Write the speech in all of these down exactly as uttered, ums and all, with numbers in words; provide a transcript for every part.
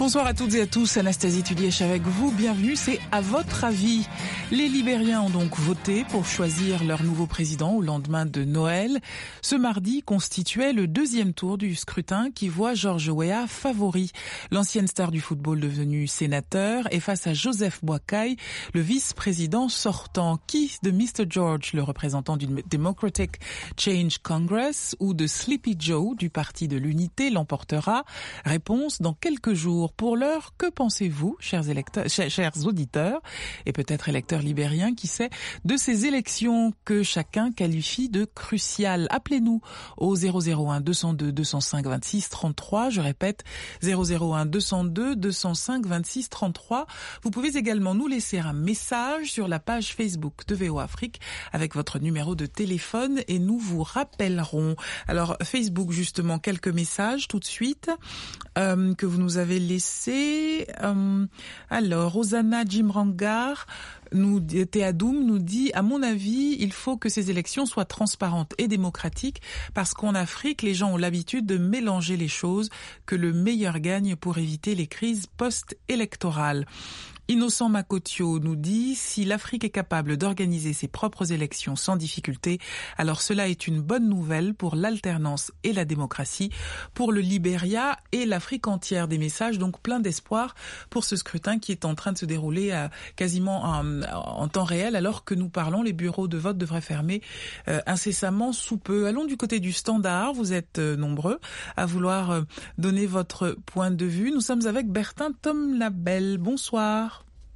Bonsoir à toutes et à tous, Anastasie Tudièche avec vous, bienvenue, c'est à votre avis. Les Libériens ont donc voté pour choisir leur nouveau président au lendemain de Noël. Ce mardi constituait le deuxième tour du scrutin qui voit George Weah favori. L'ancienne star du football devenu sénateur est face à Joseph Boakai, le vice-président sortant. Qui de mister George, le représentant du Democratic Change Congress, ou de Sleepy Joe du Parti de l'Unité l'emportera? Réponse dans quelques jours. Pour l'heure, que pensez-vous, chers électeurs, chers, chers auditeurs, et peut-être électeurs libériens, qui sait, de ces élections que chacun qualifie de cruciales? Appelez-nous au zéro zéro un deux cent deux deux cent cinq vingt-six trente-trois. Je répète, zéro zéro un deux cent deux deux cent cinq vingt-six trente-trois. Vous pouvez également nous laisser un message sur la page Facebook de V O Afrique avec votre numéro de téléphone et nous vous rappellerons. Alors, Facebook, justement, quelques messages tout de suite euh, que vous nous avez laissés. Euh, alors, Rosanna Jimrangar nous, Théadoum nous dit, à mon avis, il faut que ces élections soient transparentes et démocratiques parce qu'en Afrique, les gens ont l'habitude de mélanger les choses, que le meilleur gagne pour éviter les crises post-électorales. Innocent Makotio nous dit, si l'Afrique est capable d'organiser ses propres élections sans difficulté, alors cela est une bonne nouvelle pour l'alternance et la démocratie, pour le Libéria et l'Afrique entière. Des messages donc plein d'espoir pour ce scrutin qui est en train de se dérouler à, quasiment en, en temps réel alors que nous parlons. Les bureaux de vote devraient fermer euh, incessamment sous peu. Allons du côté du Standard. Vous êtes euh, nombreux à vouloir euh, donner votre point de vue. Nous sommes avec Bertin Tom Labelle. Bonsoir.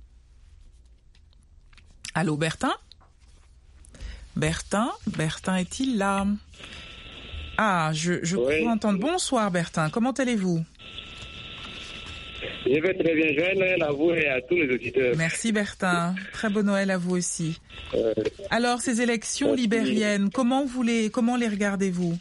Allô, Bertin? Bertin? Bertin est-il là? Ah, je, je oui. crois entendre. Bonsoir, Bertin. Comment allez-vous? Je vais très bien. Joyeux Noël à vous et à tous les auditeurs. Merci, Bertin. Très bon Noël à vous aussi. Euh, Alors, ces élections merci. libériennes, comment, vous les, comment les regardez-vous?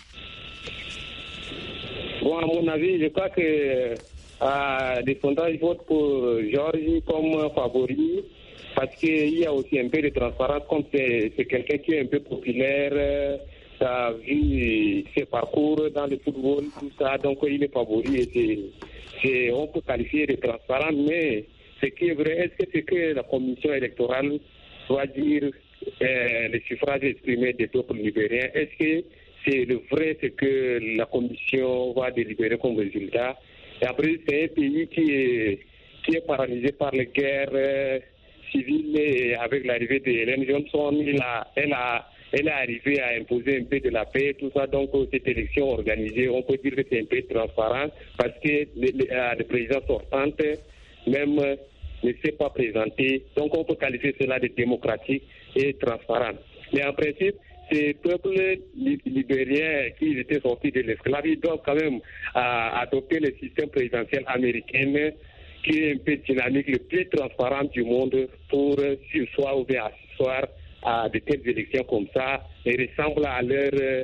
Bon, à mon avis, je crois que euh, des sondages votent pour Georgie comme favori. Parce qu'il y a aussi un peu de transparence, comme c'est, c'est quelqu'un qui est un peu populaire, euh, ça a vu ses parcours dans le football, tout ça, donc il est favori et c'est, c'est, on peut qualifier de transparent, mais ce qui est vrai, est-ce que c'est que la commission électorale doit dire euh, le suffrage exprimé des peuples libériens? Est-ce que c'est le vrai, ce que la commission va délibérer comme résultat? Et après, c'est un pays qui est, qui est paralysé par les guerres, euh, civile et avec l'arrivée de Hélène Johnson, il a, elle, a, elle est arrivée à imposer un peu de la paix, tout ça. Donc, cette élection organisée, on peut dire que c'est un peu transparent parce que le, le, le président sortant même ne s'est pas présenté. Donc, on peut qualifier cela de démocratique et transparent. Mais en principe, ces peuples libériens qui étaient sortis de l'esclavage doivent quand même à, adopter le système présidentiel américain qui est un peu dynamique, le plus transparent du monde pour sursoir ou bien asseoir à de telles élections comme ça et ressemble à leur,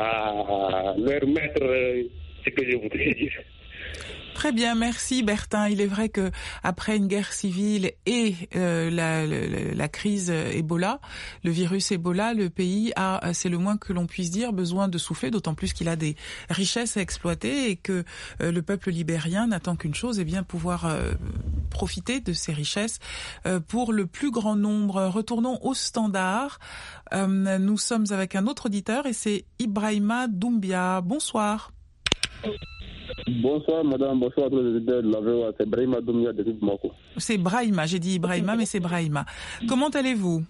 à leur maître, ce que je voudrais dire. Très bien, merci Bertin. Il est vrai que après une guerre civile et euh, la, la, la crise Ebola, le virus Ebola, le pays a, c'est le moins que l'on puisse dire, besoin de souffler, d'autant plus qu'il a des richesses à exploiter et que euh, le peuple libérien n'attend qu'une chose, eh bien pouvoir euh, profiter de ces richesses euh, pour le plus grand nombre. Retournons au Standard. Euh, nous sommes avec un autre auditeur et c'est Ibrahima Doumbia. Bonsoir. Bonsoir madame, bonsoir à tous les auditeurs de la V O A, c'est Brahima Doumbia de Bamako. C'est Brahima, j'ai dit Ibrahima mais c'est Brahima. Comment allez-vous?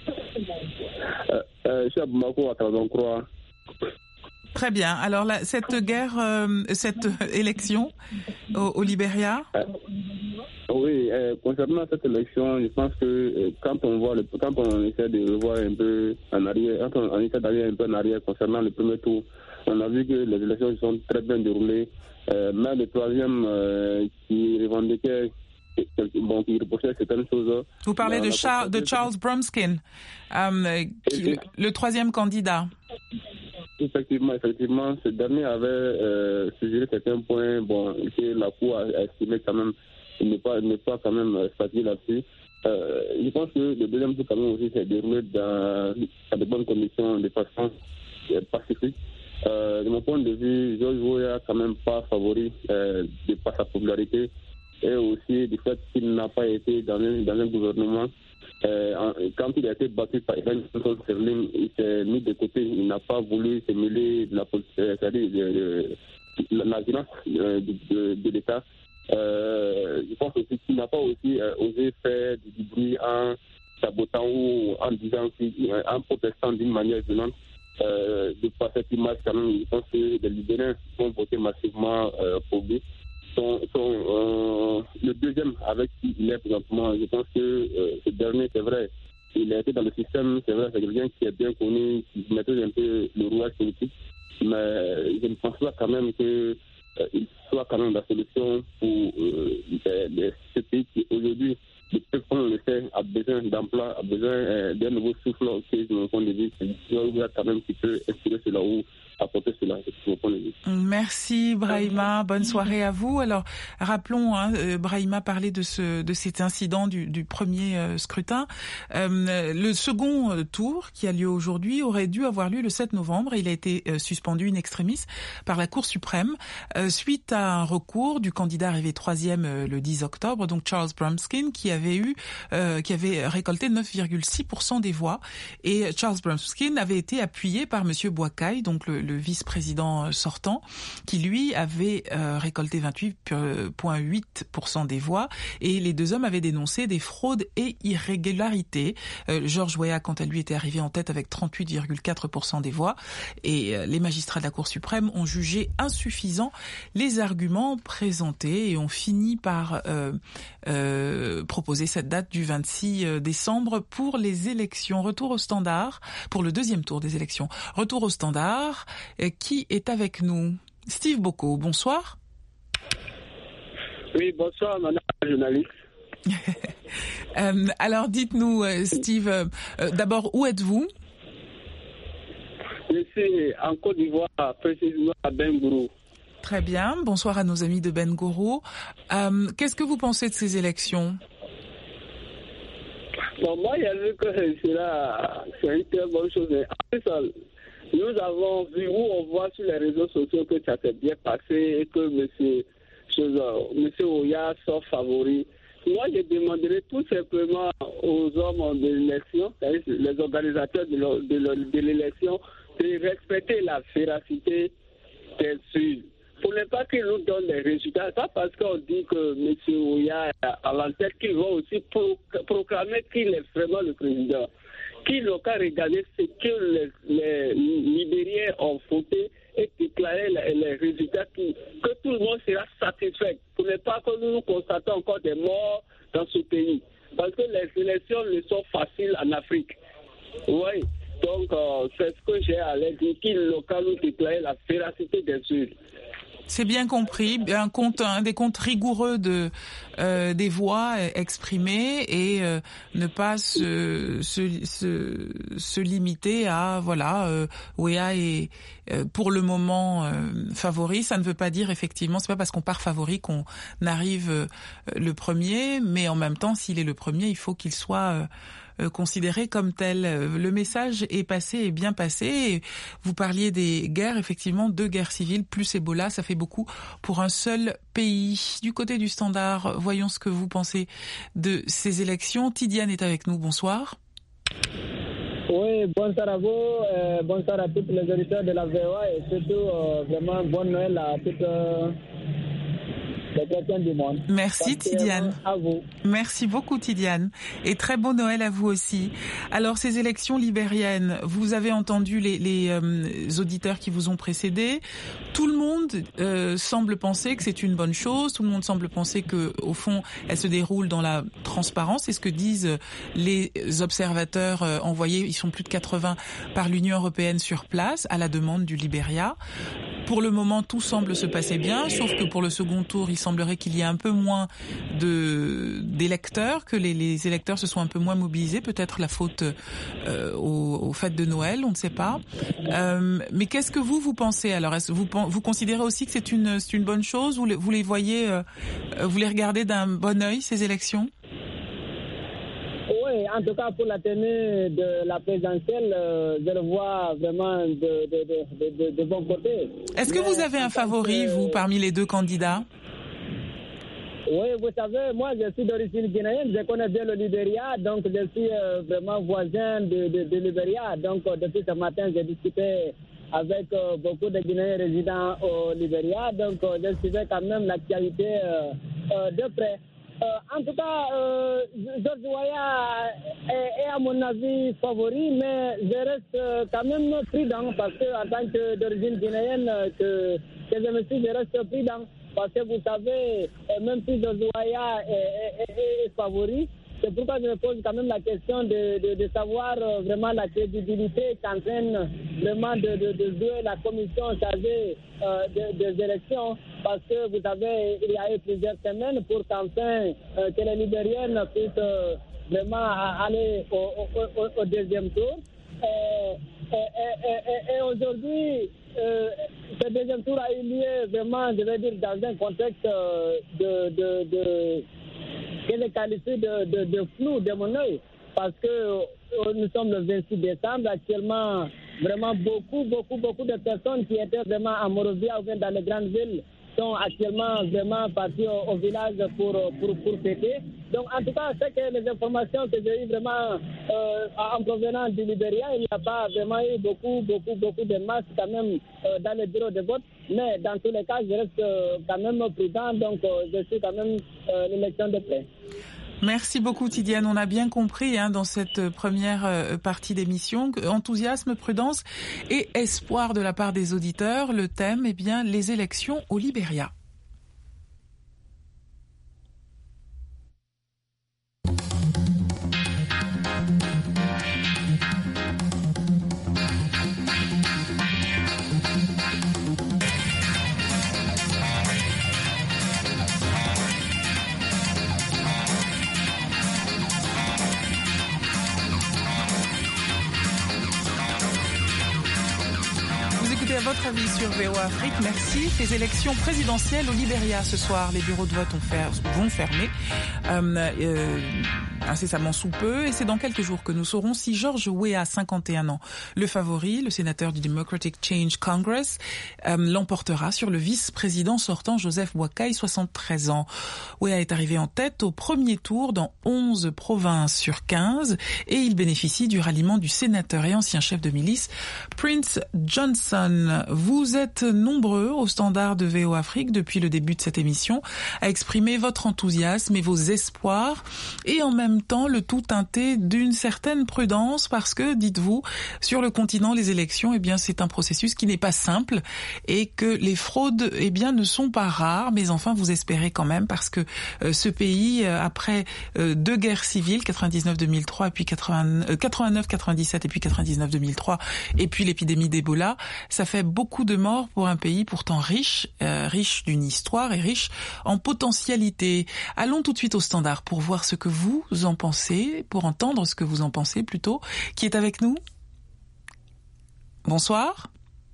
euh, euh, Je suis à Bamako à Trabzon-Croix. Très bien, alors là, cette guerre, euh, cette élection au, au Libéria euh, Oui, euh, concernant cette élection, je pense que euh, quand on voit, le, quand on essaie de revoir un peu en arrière, quand on, on essaie d'aller un peu en arrière concernant le premier tour, on a vu que les élections sont très bien déroulées. Euh, mais le troisième euh, qui revendiquait, bon, qui reprochait certaines choses. Vous parlez de, Char- de Charles Bromskin, euh, qui, le troisième candidat. Effectivement, effectivement, ce dernier avait euh, suggéré certains points, bon, que la Cour a estimé quand même, il n'est pas, il n'est pas quand même fatigué là-dessus. Euh, je pense que le deuxième tour quand même aussi s'est déroulé dans, dans de bonnes conditions, de façon euh, pacifique. Euh, de mon point de vue, George Weah quand même pas favori euh, de par sa popularité. et aussi du fait qu'il n'a pas été dans un, dans un gouvernement. Euh, quand il a été battu par Ivan Sterling, il s'est mis de côté, il n'a pas voulu se mêler de la politique, c'est-à-dire de, de, la violence de, de, de l'État. Euh, je pense aussi qu'il n'a pas aussi euh, osé faire du bruit en sabotant ou en disant, en protestant d'une manière violente. Euh, de par cette image, quand même, je pense que les Libériens vont voter massivement euh, pour lui. Son, son, euh, le deuxième avec qui il est présentement, je pense que euh, ce dernier, c'est vrai, il a été dans le système, c'est vrai, c'est quelqu'un qui est bien connu, qui maîtrise un peu le rouage politique, mais je ne pense pas quand même qu'il euh, soit quand même la solution pour euh, les, les, ce pays qui aujourd'hui, le peuple, on le sait, a besoin d'emploi, a besoin euh, d'un nouveau souffle aussi, de mon point de vue. C'est un quand même qui peut inspirer cela ou apporter cela, de mon point de vue. Merci Brahima, bonne soirée à vous. Alors rappelons, hein, euh, Brahima parlait de ce de cet incident du, du premier euh, scrutin. Euh, le second tour qui a lieu aujourd'hui aurait dû avoir lieu le sept novembre. Il a été euh, suspendu in extremis par la Cour suprême euh, suite à un recours du candidat arrivé troisième euh, le dix octobre, donc Charles Bromskin, qui avait eu euh, qui avait récolté neuf virgule six pour cent des voix, et Charles Bromskin avait été appuyé par Monsieur Boakai, donc le, le vice-président sortant, qui lui avait euh, récolté vingt-huit virgule huit pour cent des voix, et les deux hommes avaient dénoncé des fraudes et irrégularités. Euh, George Weah, quant à lui, était arrivé en tête avec trente-huit virgule quatre pour cent des voix, et euh, les magistrats de la Cour suprême ont jugé insuffisants les arguments présentés et ont fini par euh, euh, proposer cette date du vingt-six décembre pour les élections. Retour au standard, pour le deuxième tour des élections. Retour au standard, qui est avec nous? Steve Bocco, bonsoir. Oui, bonsoir, madame la journaliste. euh, alors, dites-nous, Steve, euh, d'abord, où êtes-vous? Je suis en Côte d'Ivoire, précisément à Bengourou. Très bien, bonsoir à nos amis de Bengourou. Euh, qu'est-ce que vous pensez de ces élections? Bon, moi, il y a vu que c'est une très bonne chose. En plus, nous avons vu, où on voit sur les réseaux sociaux que ça s'est bien passé et que M. Monsieur Oya sort favori. Moi, je demanderais tout simplement aux hommes de l'élection, les organisateurs de l'élection, de respecter la véracité des urnes. Pour ne pas qu'ils nous donnent les résultats, pas parce qu'on dit que M. Oya est à l'entête, qu'ils vont aussi pro- proclamer qu'il est vraiment le président. Qu'ils n'ont qu'à regarder ce que les, les Libériens ont voté et déclarer les, les résultats, qui, que tout le monde sera satisfait. Pour ne pas que nous constatons encore des morts dans ce pays. Parce que les élections ne sont faciles en Afrique. Oui. Donc, euh, c'est ce que j'ai à l'air dire, qu'ils n'ont qu'à nous déclarer la véracité des urnes. C'est bien compris, un compte, un des comptes rigoureux de euh, des voix exprimées et euh, ne pas se, se se se limiter à voilà euh, Weah est euh, pour le moment euh, favori. Ça ne veut pas dire effectivement, c'est pas parce qu'on part favori qu'on arrive euh, le premier, mais en même temps, s'il est le premier, il faut qu'il soit euh, Euh, considéré comme tel. Le message est passé, est bien passé. Et vous parliez des guerres, effectivement, deux guerres civiles, plus Ebola, ça fait beaucoup pour un seul pays. Du côté du standard, voyons ce que vous pensez de ces élections. Tidiane est avec nous, bonsoir. Oui, bonsoir à vous, euh, bonsoir à tous les auditeurs de la V O A et surtout, euh, vraiment, bonne Noël à toutes... Euh du monde. Merci Tidiane. À vous. Merci beaucoup Tidiane. Et très beau Noël à vous aussi. Alors ces élections libériennes, vous avez entendu les, les euh, auditeurs qui vous ont précédé. Tout le monde euh, semble penser que c'est une bonne chose. Tout le monde semble penser que, au fond, elles se déroulent dans la transparence. C'est ce que disent les observateurs euh, envoyés. Ils sont plus de quatre-vingts par l'Union européenne sur place à la demande du Libéria. Pour le moment, tout semble se passer bien, sauf que pour le second tour, il semblerait qu'il y ait un peu moins de d'électeurs, que les, les électeurs se soient un peu moins mobilisés. Peut-être la faute euh, aux, aux fêtes de Noël, on ne sait pas. Euh, mais qu'est-ce que vous, vous pensez alors? Est-ce que vous, vous considérez aussi que c'est une, c'est une bonne chose? Vous les, vous les voyez, euh, vous les regardez d'un bon œil, ces élections? Oui, en tout cas pour la tenue de la présidentielle, euh, je le vois vraiment de, de, de, de, de bon côté. Est-ce que Mais vous avez un favori, que... vous, parmi les deux candidats? Oui, vous savez, moi je suis d'origine guinéenne, je connais bien le Libéria, donc je suis euh, vraiment voisin de, de, de Libéria. Donc euh, depuis ce matin, j'ai discuté avec euh, beaucoup de Guinéens résidents au Libéria, donc euh, je suivais quand même l'actualité euh, euh, de près. Euh, en tout cas, euh, George Weah est, est à mon avis favori, mais je reste euh, quand même prudent parce que en tant que d'origine guinéenne, que, que je me suis, je reste prudent. Parce que vous savez, même si George Weah est, est, est, est favori, c'est pourquoi je me pose quand même la question de, de, de savoir vraiment la crédibilité qu'entraîne vraiment de, de, de jouer la commission chargée euh, de, des élections. Parce que vous savez, il y a eu plusieurs semaines pour qu'enfin euh, que les Libériennes puissent euh, vraiment aller au, au, au, au deuxième tour. Et, et, et, et, et aujourd'hui, euh, ce deuxième tour a eu lieu vraiment, je vais dire, dans un contexte euh, de, de, de, que je qualifie de, de, de flou de mon œil, parce que euh, nous sommes le vingt-six décembre, actuellement, vraiment beaucoup, beaucoup, beaucoup de personnes qui étaient vraiment à Monrovia ou bien dans les grandes villes sont actuellement vraiment partis au, au village pour, pour, pour fêter. Donc, en tout cas, c'est que les informations que j'ai eues vraiment euh, en provenance du Libéria, il n'y a pas vraiment eu beaucoup, beaucoup, beaucoup de masses quand même euh, dans les bureaux de vote. Mais dans tous les cas, je reste euh, quand même prudent, donc euh, je suis quand même euh, l'élection de près. Merci beaucoup Tidiane, on a bien compris hein, dans cette première euh, partie d'émission, enthousiasme, prudence et espoir de la part des auditeurs. Le thème est bien les élections au Libéria. À votre avis sur V O A Afrique, merci. Les élections présidentielles au Libéria ce soir, les bureaux de vote ont fer, vont fermer euh, euh, incessamment sous peu, et c'est dans quelques jours que nous saurons si George Weah, cinquante et un ans, le favori, le sénateur du Democratic Change Congress, euh, l'emportera sur le vice-président sortant Joseph Boakai, soixante-treize ans. Weah est arrivé en tête au premier tour dans onze provinces sur quinze et il bénéficie du ralliement du sénateur et ancien chef de milice Prince Johnson. Vous êtes nombreux au standard de V O Afrique depuis le début de cette émission à exprimer votre enthousiasme et vos espoirs et en même temps le tout teinté d'une certaine prudence parce que, dites-vous, sur le continent, les élections, eh bien, c'est un processus qui n'est pas simple et que les fraudes, eh bien, ne sont pas rares, mais enfin, vous espérez quand même parce que euh, ce pays, euh, après euh, deux guerres civiles, quatre-vingt-dix-neuf deux mille trois et puis quatre-vingt-neuf quatre-vingt-dix-sept et puis quatre-vingt-dix-neuf deux mille trois et puis l'épidémie d'Ebola, ça fait beaucoup de morts pour un pays pourtant riche, euh, riche d'une histoire et riche en potentialité. Allons tout de suite au standard pour voir ce que vous en pensez, pour entendre ce que vous en pensez plutôt. Qui est avec nous ? Bonsoir.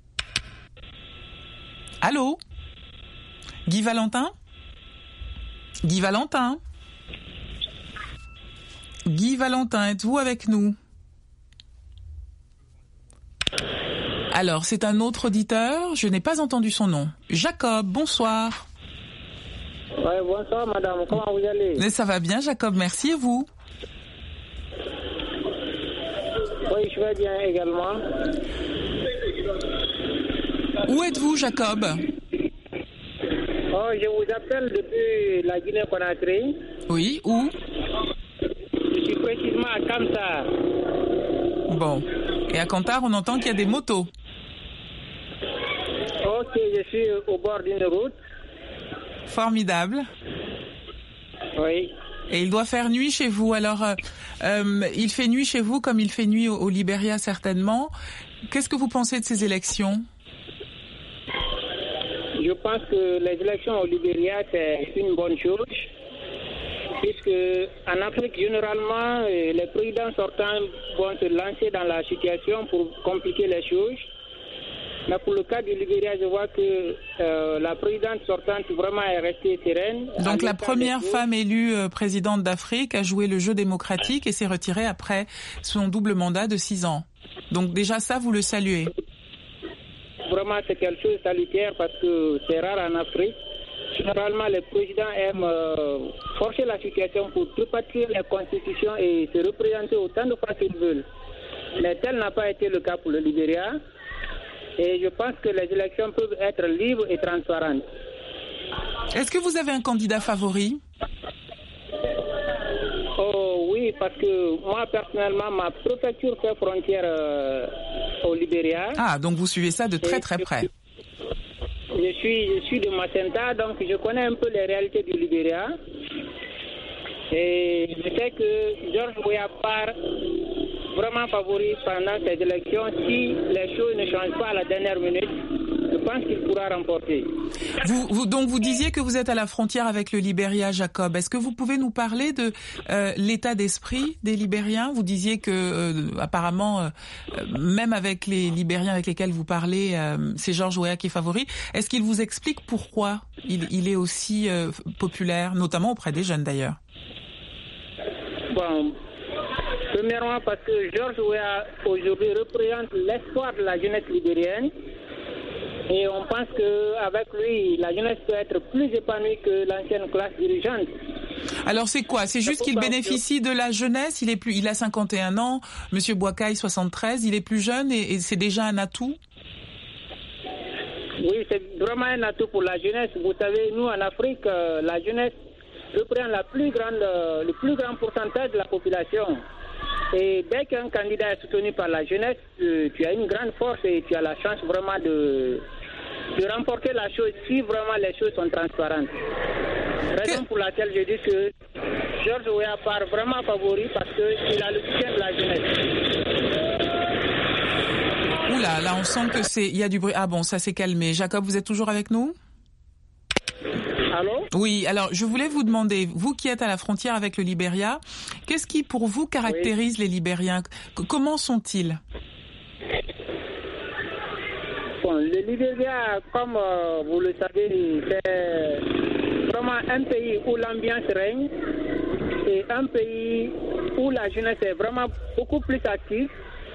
Allô ? Guy Valentin ? Guy Valentin ? Guy Valentin, êtes-vous avec nous ? Alors, c'est un autre auditeur, je n'ai pas entendu son nom. Jacob, bonsoir. Oui, bonsoir madame, comment vous allez ? Mais ça va bien Jacob, merci, et vous ? Oui, je vais bien également. Où êtes-vous Jacob ? Oh, je vous appelle depuis la Guinée-Conakry. Oui, où ? Je suis précisément à Kantar. Bon, et à Kantar, on entend qu'il y a des motos. Ok, je suis au bord d'une route. Formidable. Oui. Et il doit faire nuit chez vous. Alors, euh, euh, il fait nuit chez vous comme il fait nuit au, au Libéria certainement. Qu'est-ce que vous pensez de ces élections ? Je pense que les élections au Libéria, c'est une bonne chose. Puisque en Afrique, généralement, les présidents sortants vont se lancer dans la situation pour compliquer les choses. Mais pour le cas du Libéria, je vois que euh, la présidente sortante vraiment est restée sereine. Donc la première femme élue euh, présidente d'Afrique a joué le jeu démocratique et s'est retirée après son double mandat de six ans. Donc déjà ça, vous le saluez. Vraiment, c'est quelque chose de salutaire parce que c'est rare en Afrique. généralement, les présidents aiment euh, forcer la situation pour tripatouiller les constitutions et se représenter autant de fois qu'ils veulent. Mais tel n'a pas été le cas pour le Libéria. Et je pense que les élections peuvent être libres et transparentes. Est-ce que vous avez un candidat favori? Oh oui, parce que moi, personnellement, ma préfecture fait frontière euh, au Libéria. Ah, donc vous suivez ça de très très près. Je suis, je suis de Macenta, donc je connais un peu les réalités du Libéria. Et je sais que George Weah part vraiment favori pendant ces élections. Si les choses ne changent pas à la dernière minute, je pense qu'il pourra remporter. Vous, vous, donc vous disiez que vous êtes à la frontière avec le Libéria, Jacob. Est-ce que vous pouvez nous parler de euh, l'état d'esprit des Libériens? Vous disiez que euh, apparemment, euh, même avec les Libériens avec lesquels vous parlez, euh, c'est George Weah qui est favori. Est-ce qu'il vous explique pourquoi il, il est aussi euh, populaire, notamment auprès des jeunes d'ailleurs? Bon, premièrement parce que George Weah aujourd'hui représente l'espoir de la jeunesse libérienne. Et on pense qu'avec lui, la jeunesse peut être plus épanouie que l'ancienne classe dirigeante. Alors c'est quoi? C'est juste qu'il bénéficie de la jeunesse. Il est plus, il a cinquante et un ans. Monsieur Boakai soixante-treize. Il est plus jeune et, et c'est déjà un atout. Oui, c'est vraiment un atout pour la jeunesse. Vous savez, nous en Afrique, euh, la jeunesse représente la plus grande, euh, le plus grand pourcentage de la population. Et dès qu'un candidat est soutenu par la jeunesse, euh, tu as une grande force et tu as la chance vraiment de, de remporter la chose si vraiment les choses sont transparentes. Raison que... pour laquelle je dis que George Weah part vraiment favori parce qu'il a le soutien de la jeunesse. Oula, là on sent que c'est, il y a du bruit. Ah bon, ça s'est calmé. Jacob, vous êtes toujours avec nous? Allô? Oui, alors je voulais vous demander, vous qui êtes à la frontière avec le Libéria, qu'est-ce qui pour vous caractérise oui. les Libériens? C- Comment sont-ils? Bon, le Libéria, comme euh, vous le savez, c'est vraiment un pays où l'ambiance règne et un pays où la jeunesse est vraiment beaucoup plus active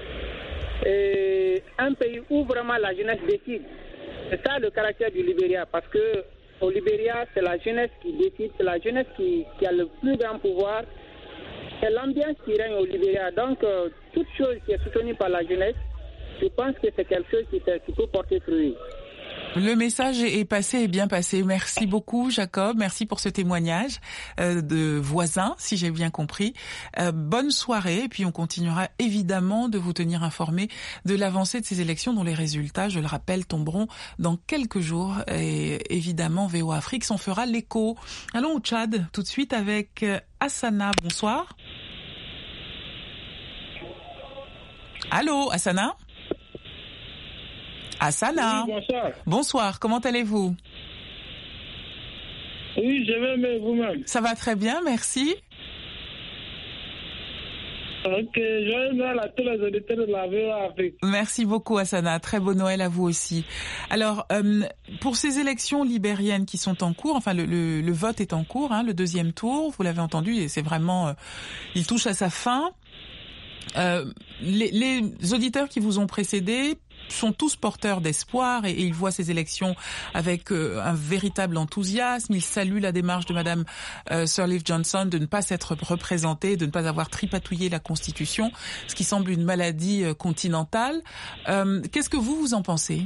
et un pays où vraiment la jeunesse décide. C'est ça le caractère du Libéria parce que au Libéria, c'est la jeunesse qui décide, c'est la jeunesse qui, qui a le plus grand pouvoir. C'est l'ambiance qui règne au Libéria. Donc, euh, toute chose qui est soutenue par la jeunesse, je pense que c'est quelque chose qui, qui peut porter fruit. Le message est passé et bien passé. Merci beaucoup, Jacob. Merci pour ce témoignage euh, de voisin, si j'ai bien compris. Euh, bonne soirée. Et puis, on continuera évidemment de vous tenir informé de l'avancée de ces élections dont les résultats, je le rappelle, tomberont dans quelques jours. Et évidemment, V O A Afrique s'en fera l'écho. Allons au Tchad tout de suite avec Hassana. Bonsoir. Allô, Hassana? Hassana. Oui, bonsoir. Bonsoir, comment allez-vous? Oui, je vais, mais vous-même. Ça va très bien, merci. Ok, joyeux Noël à tous les auditeurs de la V O A Afrique. Merci beaucoup, Hassana. Très beau Noël à vous aussi. Alors, euh, pour ces élections libériennes qui sont en cours, enfin, le, le, le vote est en cours, hein, le deuxième tour, vous l'avez entendu, et c'est vraiment, euh, il touche à sa fin. Euh, les, les auditeurs qui vous ont précédé sont tous porteurs d'espoir et, et ils voient ces élections avec euh, un véritable enthousiasme. Ils saluent la démarche de Madame euh, Sirleaf Johnson de ne pas s'être représentée, de ne pas avoir tripatouillé la Constitution, ce qui semble une maladie euh, continentale. Euh, qu'est-ce que vous, vous en pensez?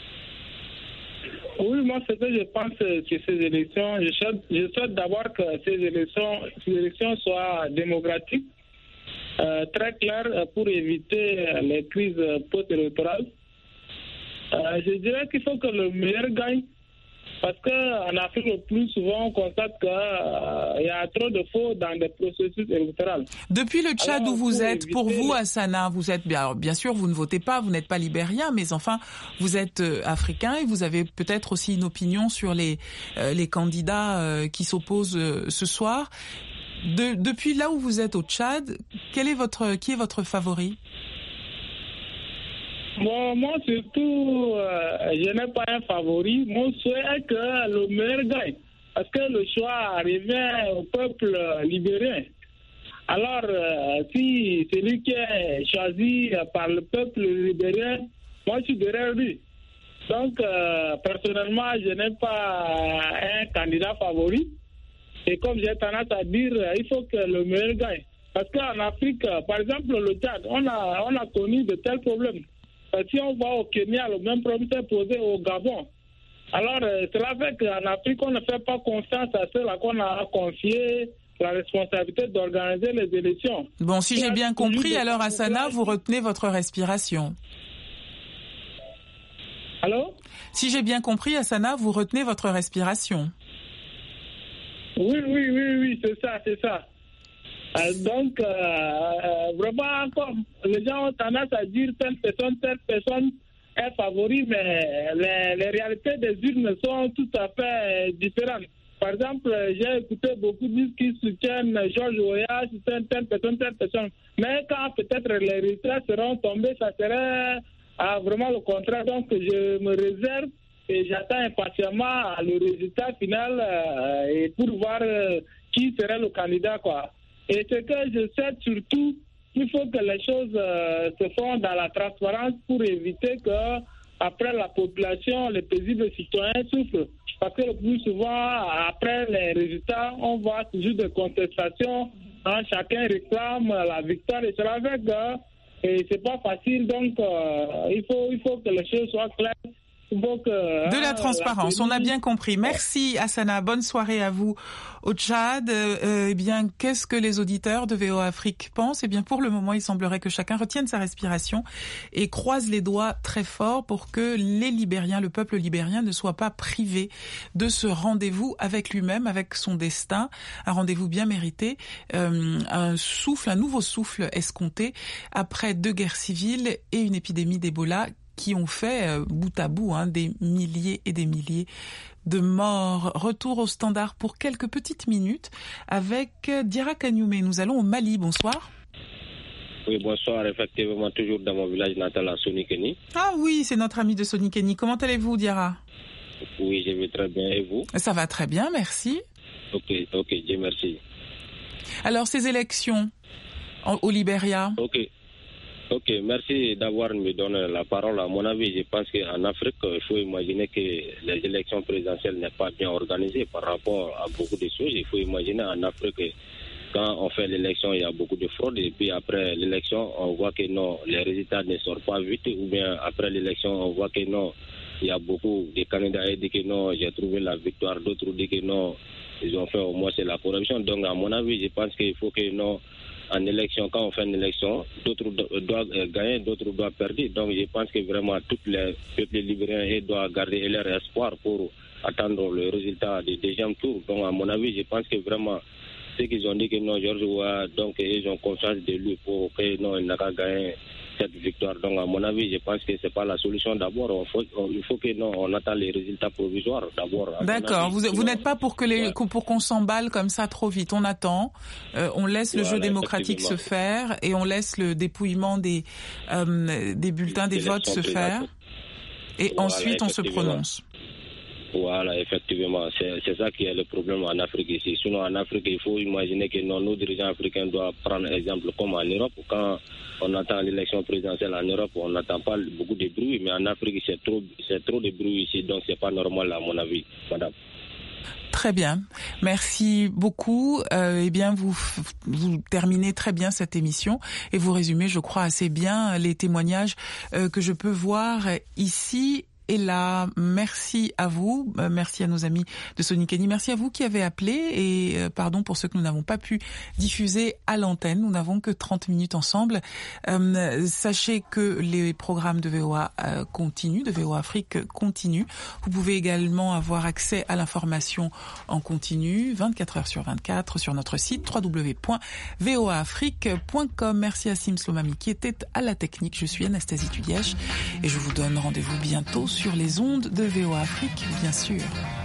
Oui, moi, ce que je pense sur ces élections, je souhaite, je souhaite d'abord que ces élections, ces élections soient démocratiques, euh, très claires pour éviter les crises post-électorales. Euh, je dirais qu'il faut que le meilleur gagne parce qu'en Afrique, le plus souvent, on constate qu'il euh, y a trop de faux dans les processus électoraux. Depuis le Tchad alors, où vous êtes, pour vous, le... Hassana, vous êtes bien, alors, bien sûr, vous ne votez pas, vous n'êtes pas libérien, mais enfin, vous êtes euh, africain et vous avez peut-être aussi une opinion sur les, euh, les candidats euh, qui s'opposent euh, ce soir. De, depuis là où vous êtes au Tchad, quel est votre, qui est votre favori? Bon, moi, surtout, euh, je n'ai pas un favori. Mon souhait est que le meilleur gagne. Parce que le choix revient au peuple libérien. Alors, euh, si celui qui est choisi par le peuple libérien, moi, je suis derrière lui. Donc, euh, personnellement, je n'ai pas un candidat favori. Et comme j'ai tendance à dire, il faut que le meilleur gagne. Parce qu'en Afrique, par exemple, le Tchad, on a, on a connu de tels problèmes. Si on va au Kenya, le même problème s'est posé au Gabon. Alors, euh, cela fait qu'en Afrique, on ne fait pas confiance à ceux-là qu'on a confié la responsabilité d'organiser les élections. Bon, si j'ai bien compris, alors Hassana, vous retenez votre respiration. Allô? Si j'ai bien compris, Hassana, vous retenez votre respiration. Oui, oui, oui, oui, c'est ça, c'est ça. Euh, donc, euh, euh, vraiment, comme les gens ont tendance à dire telle personne, telle personne est favori, mais les, les réalités des urnes sont tout à fait différentes. Par exemple, j'ai écouté beaucoup de disques qui soutiennent George Weah, soutiennent telle personne, telle personne. Mais quand peut-être les résultats seront tombés, ça serait ah, vraiment le contraire. Donc, je me réserve et j'attends impatiemment le résultat final euh, et pour voir euh, qui serait le candidat, quoi. Et ce que je sais surtout, il faut que les choses euh, se font dans la transparence pour éviter que, après la population, les paisibles citoyens souffrent. Parce que le plus souvent, après les résultats, on voit toujours des contestations. Hein, chacun réclame la victoire et cela fait que et c'est pas facile. Donc, euh, il faut, il faut que les choses soient claires. Donc, euh, de la transparence, la on a bien compris. Merci Hassana, bonne soirée à vous au Tchad. Euh, eh bien, qu'est-ce que les auditeurs de V O A Afrique pensent? Eh bien, pour le moment, il semblerait que chacun retienne sa respiration et croise les doigts très fort pour que les Libériens, le peuple libérien, ne soit pas privé de ce rendez-vous avec lui-même, avec son destin, un rendez-vous bien mérité, euh, un souffle, un nouveau souffle escompté après deux guerres civiles et une épidémie d'Ebola qui ont fait euh, bout à bout hein, des milliers et des milliers de morts. Retour au standard pour quelques petites minutes avec Diarra Kanyoumé. Nous allons au Mali. Bonsoir. Oui, bonsoir. Effectivement, toujours dans mon village natal à Sonikeni. Ah oui, c'est notre ami de Sonikeni. Comment allez-vous, Diarra? Oui, je vais très bien. Et vous? Ça va très bien, merci. Ok, ok, Dieu merci. Alors, ces élections en, au Libéria? Ok. Ok, merci d'avoir me donné la parole. À mon avis, je pense qu'en Afrique, il faut imaginer que les élections présidentielles n'est pas bien organisées par rapport à beaucoup de choses. Il faut imaginer en Afrique, quand on fait l'élection, il y a beaucoup de fraude. Et puis après l'élection, on voit que non, les résultats ne sortent pas vite. Ou bien après l'élection, on voit que non, il y a beaucoup de candidats qui disent que non, j'ai trouvé la victoire. D'autres disent que non, ils ont fait au moins c'est la corruption. Donc à mon avis, je pense qu'il faut que non, en élection, quand on fait une élection, d'autres doivent gagner, d'autres doivent perdre. Donc je pense que vraiment tous les peuples libériens doivent garder leur espoir pour attendre le résultat du deuxième tour. Donc à mon avis, je pense que vraiment ceux qui ont dit que non, George Weah, donc ils ont confiance de lui pour que non, il n'a qu'à gagner cette victoire. Donc à mon avis, je pense que c'est pas la solution. D'abord, on faut, on, il faut que non, on attend les résultats provisoires. D'abord. D'accord. Vous, vous n'êtes pas pour que les, ouais. pour qu'on s'emballe comme ça trop vite. On attend, euh, on laisse le voilà, jeu démocratique se faire et on laisse le dépouillement des euh, des bulletins des votes se faire. Et voilà, ensuite, on se prononce. Voilà, effectivement, c'est, c'est ça qui est le problème en Afrique ici. Sinon, en Afrique, il faut imaginer que non, nos dirigeants africains doivent prendre exemple comme en Europe. Quand on attend l'élection présidentielle en Europe, on n'attend pas beaucoup de bruit, mais en Afrique, c'est trop, c'est trop de bruit ici, donc c'est pas normal à mon avis, madame. Très bien, merci beaucoup. Euh, eh bien, vous vous terminez très bien cette émission et vous résumez, je crois, assez bien les témoignages euh, que je peux voir ici. Et là, merci à vous, merci à nos amis de Sonikeni, merci à vous qui avez appelé et euh, pardon pour ceux que nous n'avons pas pu diffuser à l'antenne, nous n'avons que trente minutes ensemble. Euh, sachez que les programmes de V O A euh, continuent, de V O A Afrique continuent. Vous pouvez également avoir accès à l'information en continu, vingt-quatre heures sur vingt-quatre, sur notre site w w w point v o a afrique point com. Merci à Sim Slomami qui était à la technique. Je suis Anastasie Tudièche et je vous donne rendez-vous bientôt sur les ondes de V O A Afrique, bien sûr.